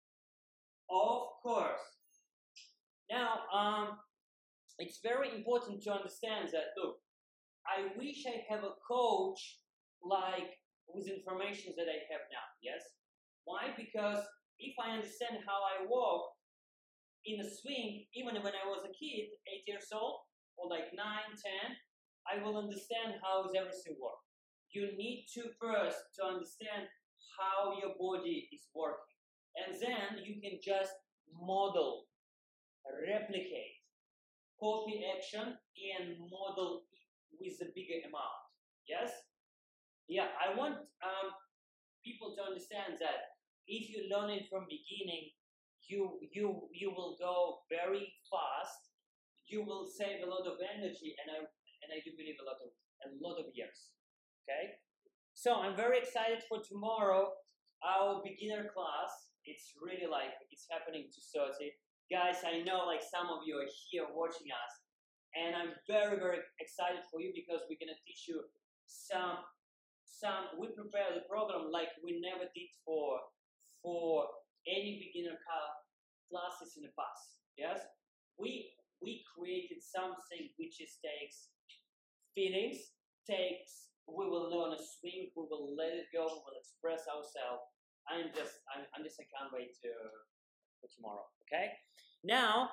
Of course. Now, um, it's very important to understand that, look, I wish I have a coach like with information that I have now, yes? Why? Because if I understand how I walk in a swing, even when I was a kid, eight years old, or like nine, ten, I will understand how is everything works. You need to first to understand how your body is working. And then you can just model, replicate, copy action, and model with a bigger amount. Yes? Yeah, I want um, people to understand that if you learn it from beginning, you you you will go very fast. You will save a lot of energy, and I and I do believe a lot of a lot of years. Okay, so I'm very excited for tomorrow. Our beginner class. It's really like it's happening to thirty guys. I know like some of you are here watching us, and I'm very very excited for you because we're gonna teach you some some. We prepare the program like we never did for for any beginner classes in the past. Yes, we we created something which is takes feelings, takes. We will learn a swing. We will let it go. We will express ourselves. I'm just, I'm, I'm just, I can't wait to for tomorrow. Okay. Now,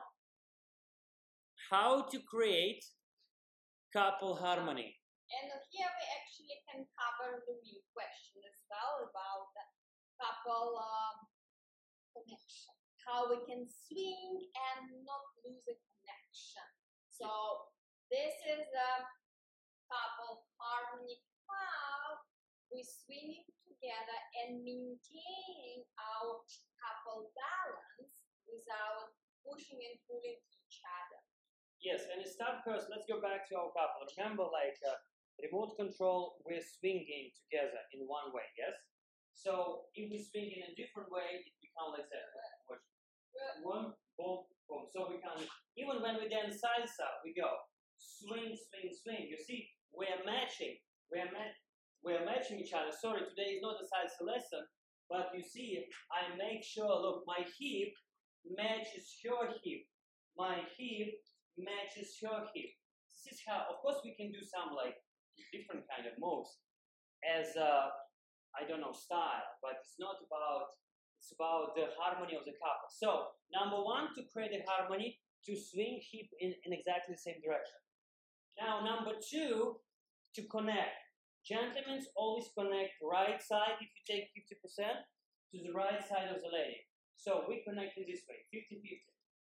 how to create couple harmony. And here we actually can cover the real question as well about the couple um, connection. How we can swing and not lose a connection. So this is a couple harmony. How we swinging together and maintaining our couple balance without pushing and pulling each other. Yes, and it start first. Let's go back to our couple. Remember, like uh, remote control, we're swinging together in one way. Yes. So if we swing in a different way, it becomes like that. Watch. One, boom, boom. So we can even when we dance salsa, we go swing, swing, swing. You see, we're matching. We're matching. We're matching each other. Sorry, today is not a salsa lesson, but you see, I make sure, look, my hip matches her hip. My hip matches her hip. This is how, of course, we can do some like different kind of moves as a, I don't know, style, but it's not about, it's about the harmony of the couple. So, number one, to create a harmony, to swing hip in, in exactly the same direction. Now, number two, to connect. Gentlemen always connect right side if you take fifty percent to the right side of the lady. So we connect in this way, fifty fifty.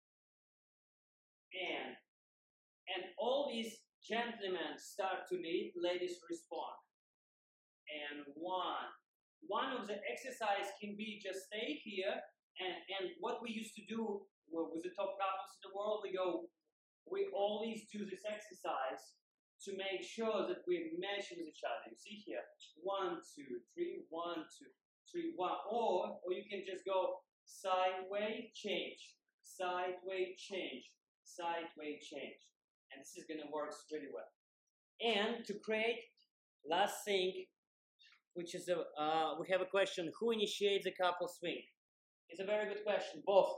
And, and all these gentlemen start to lead, ladies respond. And one. One of the exercise can be just stay here, and, and what we used to do with the top couples in the world, we go, we always do this exercise to make sure that we mesh with each other. You see here, one, two, three, one, two, three, one, or, or you can just go sideways, change, sideways, change, sideways, change. And this is gonna work really well. And to create last thing, which is a, uh, we have a question, who initiates the couple swing? It's a very good question, both.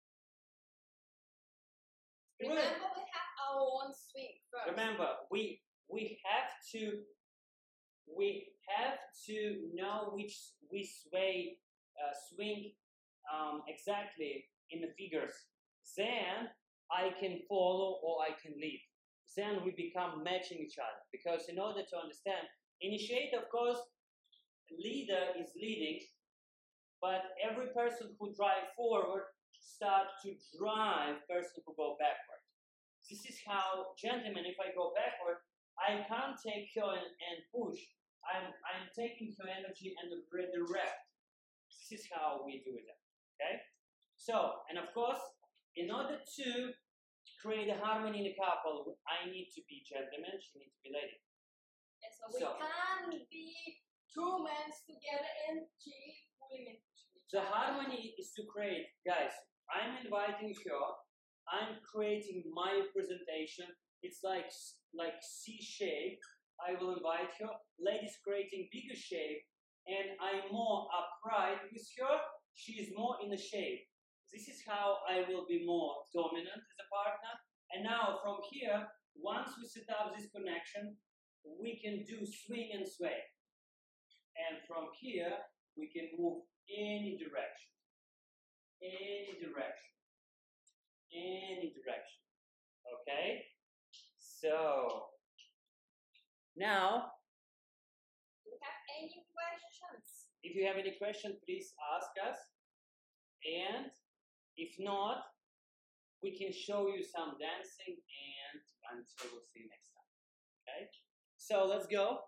Remember, we have our own swing first. Remember, we we have to we have to know which which way uh, swing um, exactly in the figures. Then I can follow or I can lead. Then we become matching each other. Because in order to understand, initiate, of course, leader is leading, but every person who drive forward start to drive person who go backward. This is how, gentlemen, if I go backward, I can't take her and, and push. I'm, I'm taking her energy and redirect. This is how we do it. Okay? So, and of course, in order to create a harmony in the couple, I need to be gentleman, she needs to be lady. And so we So, can't be two men together and three women. the harmony is to create, guys, I'm inviting her, I'm creating my presentation, it's like, like C shape, I will invite her, ladies creating bigger shape, and I'm more upright with her, she is more in the shape. This is how I will be more dominant as a partner. And now from here, once we set up this connection, we can do swing and sway. And from here, we can move any direction. Any direction. Any direction. Okay? So, now, do you have any questions? If you have any question, please ask us. And if not, we can show you some dancing and until we'll see you next time. Okay? So let's go.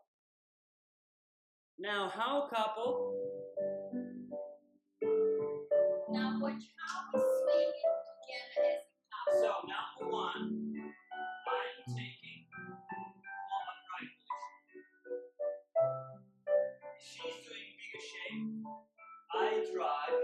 Now, how couple? Now watch how we swing it together as a couple. So number one, I'm taking more upright position. She's doing bigger shape. I drive.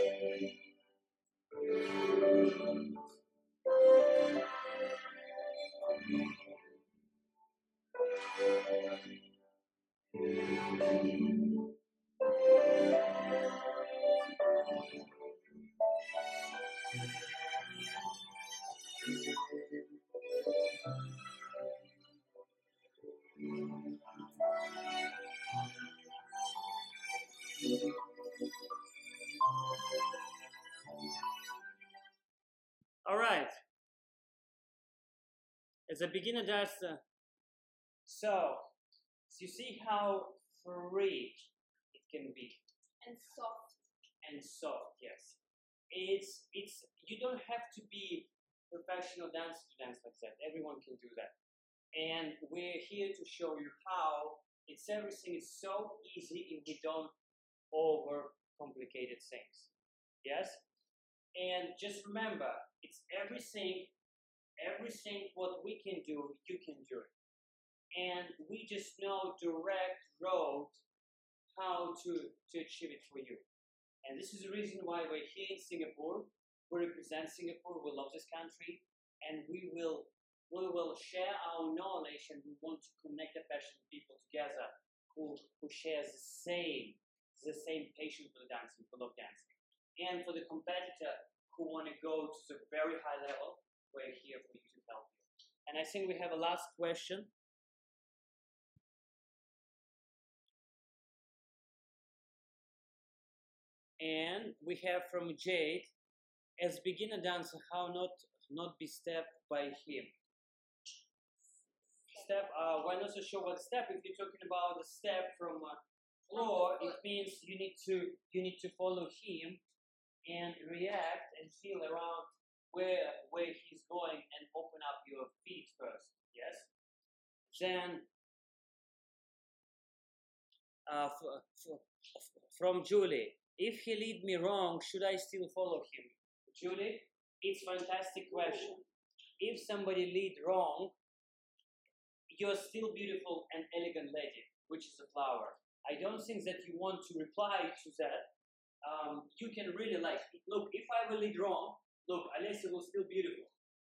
All right. As a beginner dancer, so, so you see how free it can be. And soft. And soft, yes. It's it's you don't have to be professional dancer to dance like that. Everyone can do that. And we're here to show you how it's everything is so easy if we don't over complicated things. Yes? And just remember, it's everything, everything what we can do, you can do it. And we just know direct road how to, to achieve it for you. And this is the reason why we're here in Singapore. We represent Singapore, we love this country, and we will we will share our knowledge, and we want to connect the passionate people together who, who share the same, the same passion for the dancing, for love dancing. And for the competitor who want to go to the very high level, we're here for you to help you. And I think we have a last question. And we have from Jade, as beginner dancer, how not not be stepped by him. Step, uh, why not to show what step? If you're talking about the step from uh, floor, it means you need to you need to follow him and react and feel around where where he's going and open up your feet first. Yes. Then uh, f- f- from Julie, if he lead me wrong, should I still follow him? Julie, it's fantastic question. If somebody lead wrong, you're still beautiful and elegant lady, which is a flower. I don't think that you want to reply to that. Um, you can really like, look, if I will lead wrong, look, Alessia will still beautiful.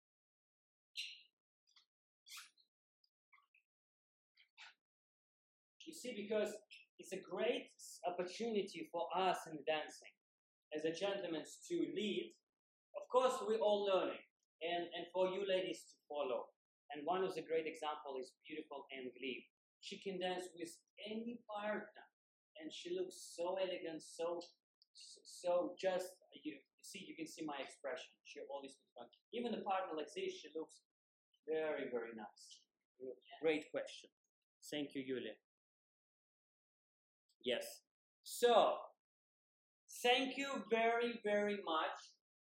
You see, because it's a great opportunity for us in dancing, as a gentleman, to lead. Of course, we're all learning, and, and for you ladies to follow. And one of the great examples is beautiful Anne Gleave. She can dance with any partner, and she looks so elegant, so so just you see, you can see my expression. She always looks fun. Even the partner like this, she looks very, very nice. Great question. Thank you, Yulia. Yes. So, thank you very, very much.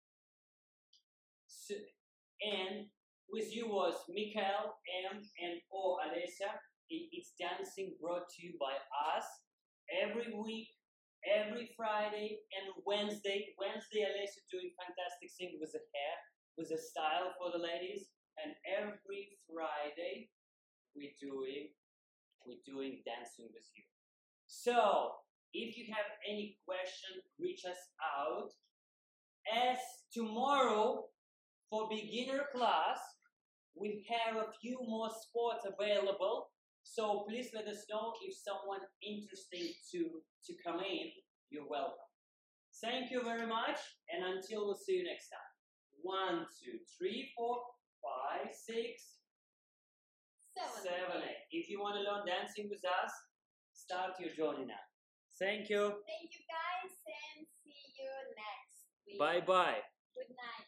So, and with you was Mikael, M, and O, Alessia. It's dancing brought to you by us every week, every Friday and Wednesday. Wednesday, Alessia doing fantastic thing with the hair, with the style for the ladies. And every Friday, we're doing, we're doing dancing with you. So, if you have any question, reach us out. As tomorrow, for beginner class, we have a few more spots available. So please let us know if someone interested to, to come in. You're welcome. Thank you very much, and until we'll see you next time. One, two, three, four, five, six, Seven. seven, eight. If you want to learn dancing with us, start your journey now. Thank you. Thank you guys, and see you next week. Bye-bye. Good night.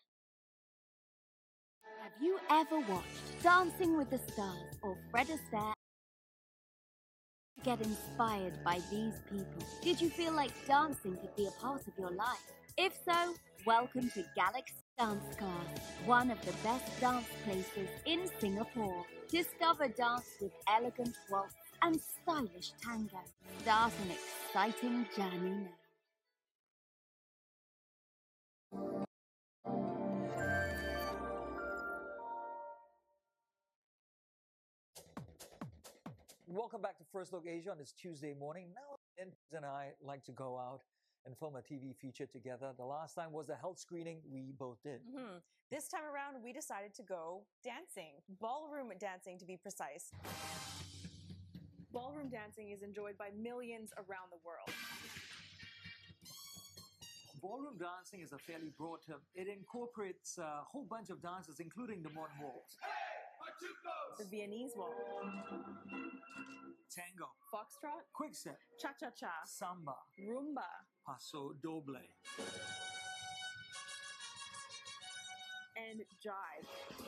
Have you ever watched Dancing with the Stars or Fred Astaire? Get inspired by these people? Did you feel like dancing could be a part of your life? If so, welcome to Galaxy Dance Class, one of the best dance places in Singapore. Discover dance with elegant waltz and stylish tango. Start an exciting journey now. Welcome back to First Look Asia on this Tuesday morning. Now, Ins and I like to go out and film a T V feature together. The last time was the health screening we both did. Mm-hmm. This time around, we decided to go dancing. Ballroom dancing, to be precise. Ballroom dancing is enjoyed by millions around the world. Ballroom dancing is a fairly broad term. It incorporates a whole bunch of dances, including the modern waltz, The Viennese waltz, tango, foxtrot, quickstep, cha-cha-cha, samba, rumba, paso doble. and jive.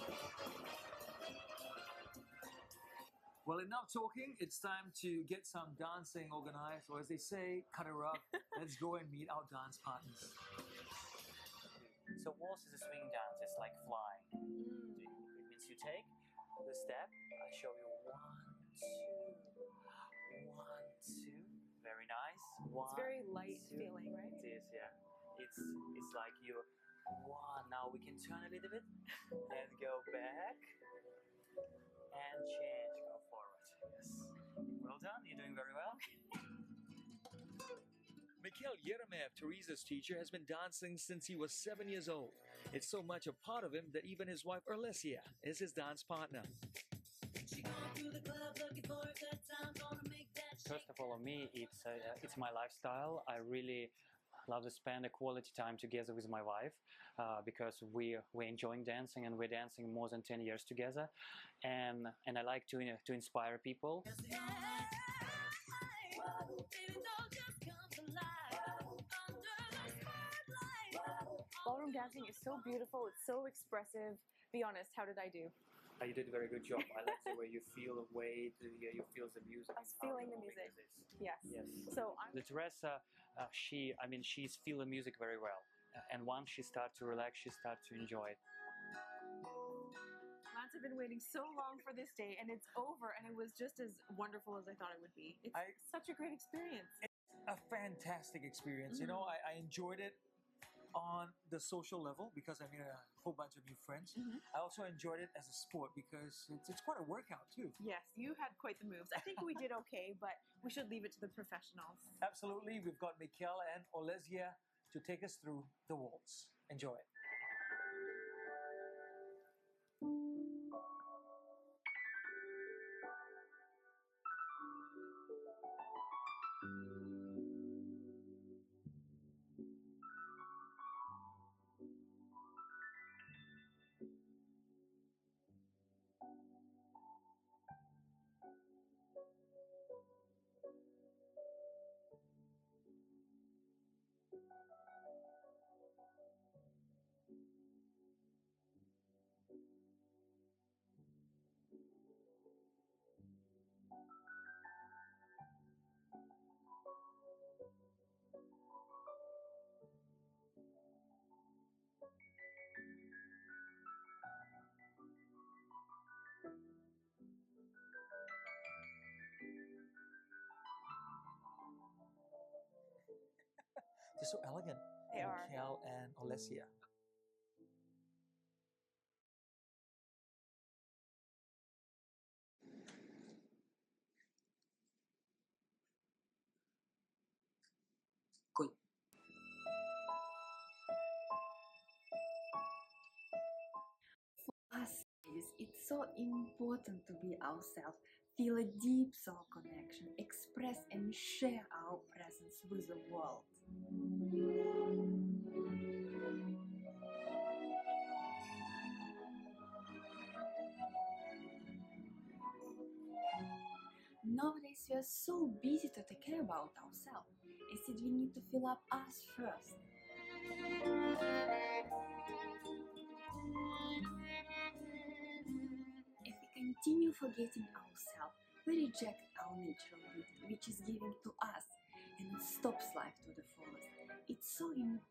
Well, enough talking. It's time to get some dancing organized, or as they say, cut her up. Let's go and meet our dance partners. So waltz is a swing dance. It's like flying. Mm. It means you take the step. I show you one, two, one, two. Very nice. One, It's very light two. feeling, right? It is, yeah. It's it's like you one. Now we can turn a little bit and go back and change. Go forward. Yes. Well done. You're doing very well. Mikhail Yeremeyev, Teresa's teacher, has been dancing since he was seven years old. It's so much a part of him that even his wife Alessia is his dance partner. First of all, on me, it's uh, it's my lifestyle. I really love to spend a quality time together with my wife uh, because we we're enjoying dancing and we're dancing more than ten years together, and and I like to uh, to inspire people. Ballroom dancing is so beautiful. It's so expressive. Be honest, how did I do? Uh, you did a very good job. I like the way you feel the weight, uh, yeah, you feel the music. I was how feeling the moving music. it is. Yes. Yes. So I'm The Teresa, uh, she, I mean, she's feel the music very well. Uh, and once she starts to relax, she starts to enjoy it. Lance, I've been waiting so long for this day, and it's over, and it was just as wonderful as I thought it would be. It's I- such a great experience. A fantastic experience. You know, I, I enjoyed it on the social level because I made a whole bunch of new friends. Mhm. I also enjoyed it as a sport because it's, it's quite a workout too. Yes, you had quite the moves. I think we did okay, but we should leave it to the professionals. Absolutely. We've got Mikhail and Olesia to take us through the waltz. Enjoy it. They're so elegant. They are. Mikhail and Olesia. Good. Us is it's so important to be ourselves, feel a deep soul connection, express and share our presence with the world. Nowadays we are so busy to take care about ourselves. Instead we need to fill up us first. If we continue forgetting ourselves, we reject our natural beauty, which is given to us, and it stops life to the fullest. It's so important